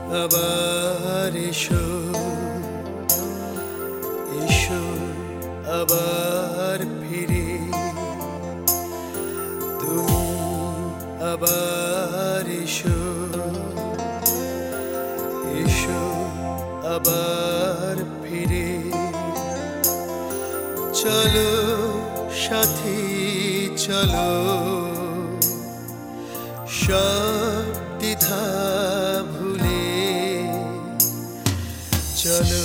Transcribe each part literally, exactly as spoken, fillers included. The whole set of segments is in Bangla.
আবার এসো এসো আবার ফিরে তুমি আবার এসো এসো আবার ফিরে চলো সাথী চলো সব দ্বিধা ভুলে চলো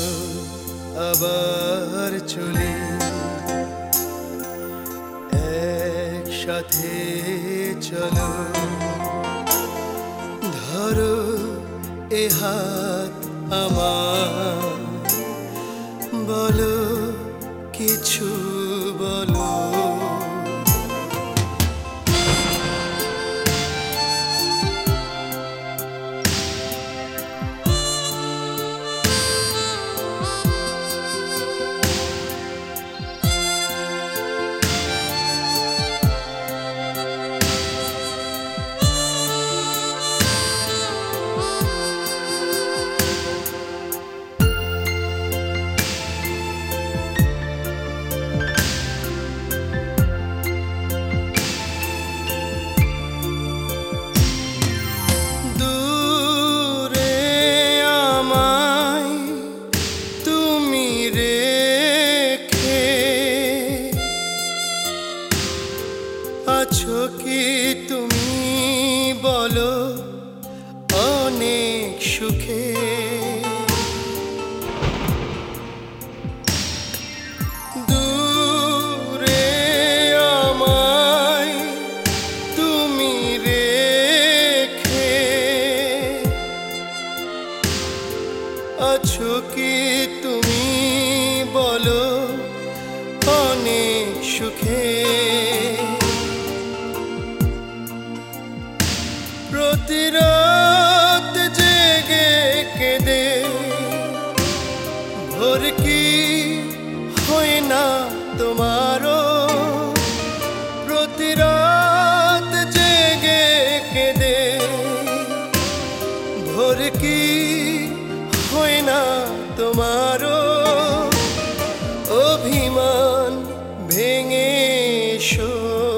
আবার চলে একসাথে চলো ধরো এ হাত আমার বলো কিছু বলো আছো কি তুমি বলো অনেক সুখে দূরে আমায় তুমি রেখে আছো কি তুমি বলো অনেক সুখে প্রতি রাত জেগে কেঁদে ভোর কি হয় না তোমারও প্রতি রাত জেগে কেঁদে ভোর কি হয় না তোমারও অভিমান ভেঙে এসো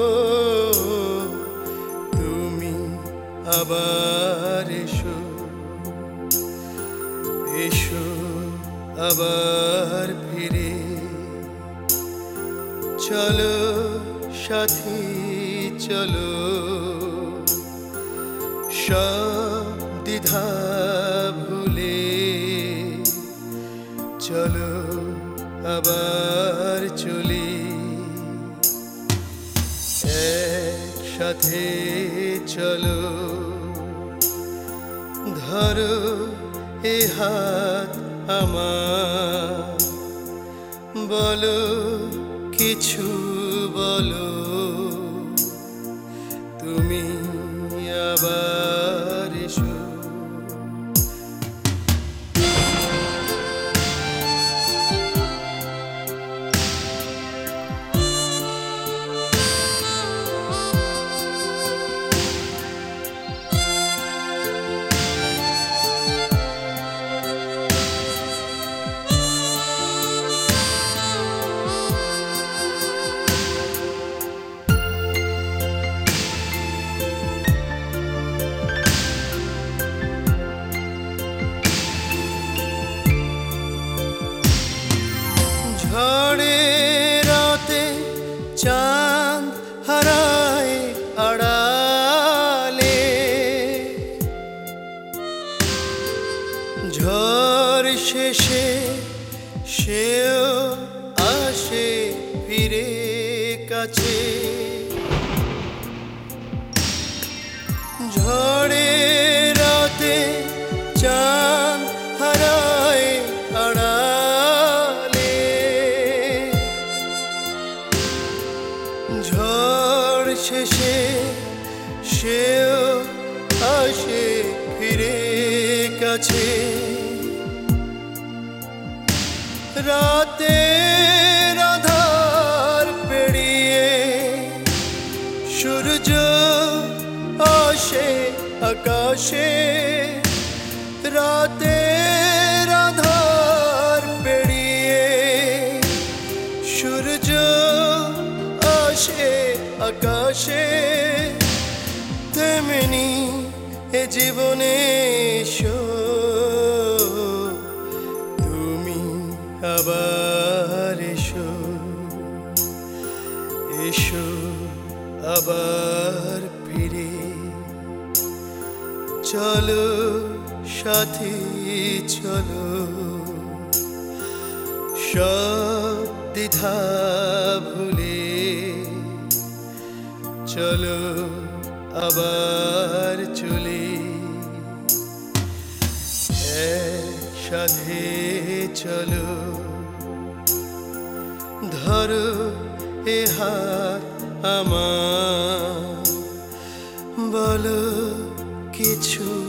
আবার এসো এসো আবার ফিরে চলো সাথী চলো সব দ্বিধা ভুলে চলো আবার চলি একসাথে চলো ধরো এ হাত আমার বলো কিছু বলো তুমি আবার এসো ঝড়ে রাতে চাঁদ হারায় আড়ালে ঝড় শেষে সেও আসে ফিরে কাছে ঝড়ে রাতে চাঁদ হারায় আড়ালে ঝড় শেষে সেও আসে ফিরে কাছে রাতের আধার পেরিয়ে সূর্য আসে আকাশে রাতের আধার পেরিয়ে সূর্য আসে আকাশে, তেমনি এ জীবনে এসো তুমি আবার এসো, এসো আবার ফিরে। চলো সাথী চলো, সব দ্বিধা ভুলে চলো আবার চলে একসাথে চলো। ধরো এ হাত আমার, বলো কিছু